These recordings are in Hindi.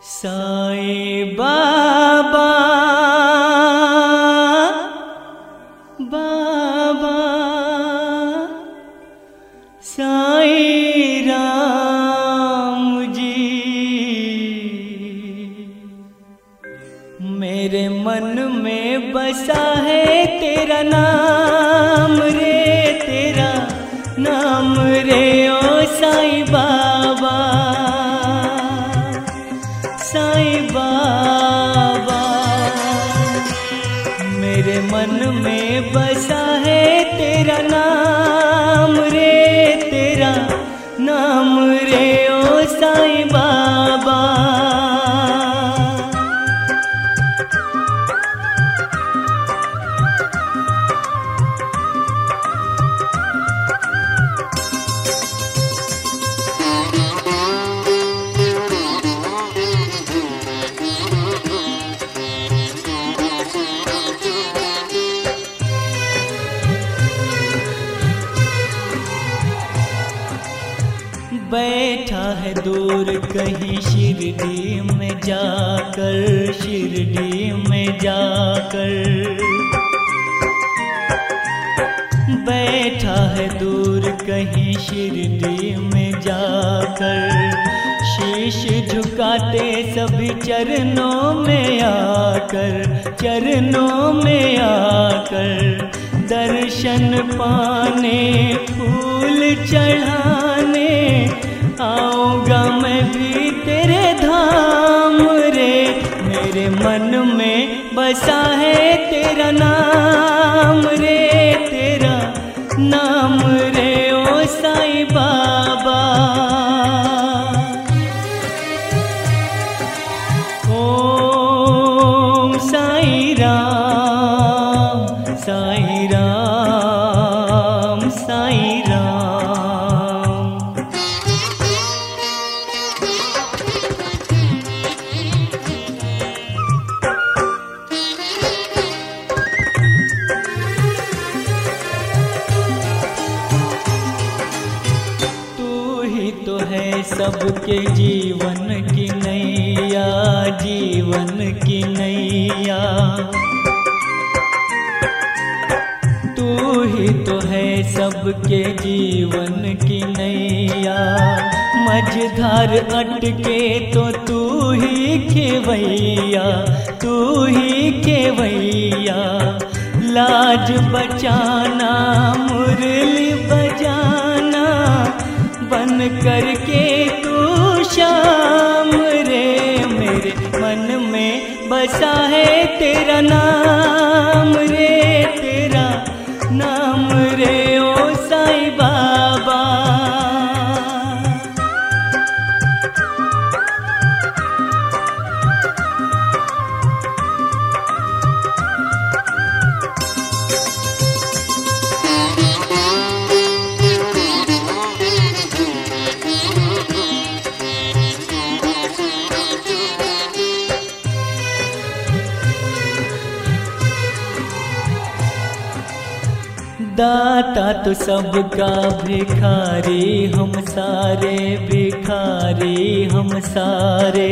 साईं बाबा बाबा साईं राम जी, मेरे मन में बसा है तेरा नाम रे, तेरा नाम रे ओ साईं बाबा, साईं बाबा। मेरे मन में बसा है तेरा नाम रे, तेरा नाम रे ओ साईं बाबा। बैठा है दूर कहीं शिरडी में जाकर, शिरडी में जाकर। बैठा है दूर कहीं शिरडी में जाकर, शीश झुकाते सभी चरणों में आकर, चरणों में आकर। दर्शन पाने फूल चढ़ाने आऊँगा मैं भी तेरे धाम रे, मेरे मन में बसा है तेरा नाम रे, तेरा नाम रे ओ साईं बाबा। ओम साईं राम, साईं राम, साईं राम। तो है सबके जीवन की नैया, जीवन की नैया। तू ही तो है सबके जीवन की नैया। मझधार अटके तो तू ही खेवैया, तू ही खेवैया। लाज बचाना मुरली बजाना बन करके तू शाम रे, मेरे मन में बसा है तेरा नाम रे, तेरा नाम रे ओ साईं बाबा। दाता तो सबका भिखारी हम सारे, भिखारी हम सारे।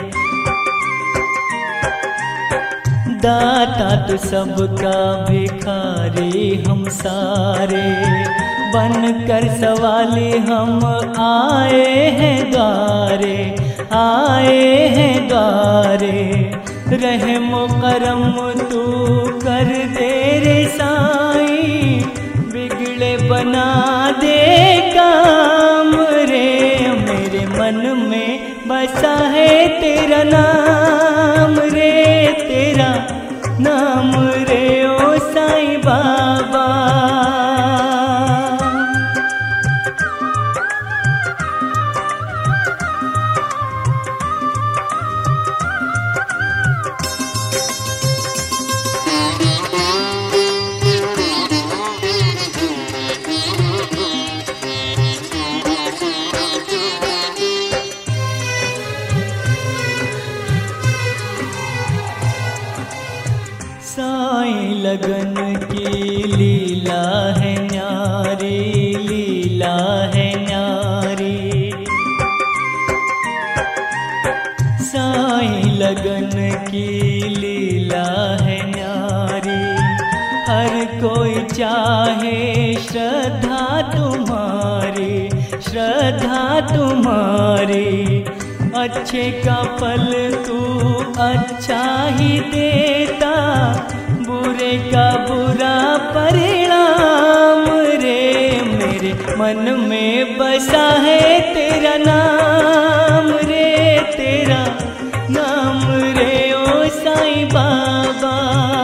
दाता तो सबका भिखारी हम सारे। बन कर सवाली हम आए हैं द्वारे, आए हैं द्वारे। रहमो करम तू कर दे रे साईं, बिगड़े बना दे काम रे, मेरे मन में बसा है तेरा नाम रे, तेरा नाम रे ओ साईं बाबा। साईं लगन की लीला है न्यारी, लीला है न्यारी। लगन की लीला है न्यारी। हर कोई चाहे श्रद्धा तुम्हारी, श्रद्धा तुम्हारी। अच्छे का फल तू अच्छा ही देता, बुरे का बुरा परिणाम रे। मेरे मन में बसा है तेरा नाम रे, तेरा नाम रे ओ साईं बाबा,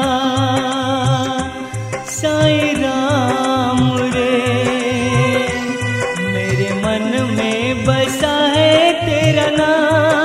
साईं राम रे। मेरे मन में बसा है तेरा नाम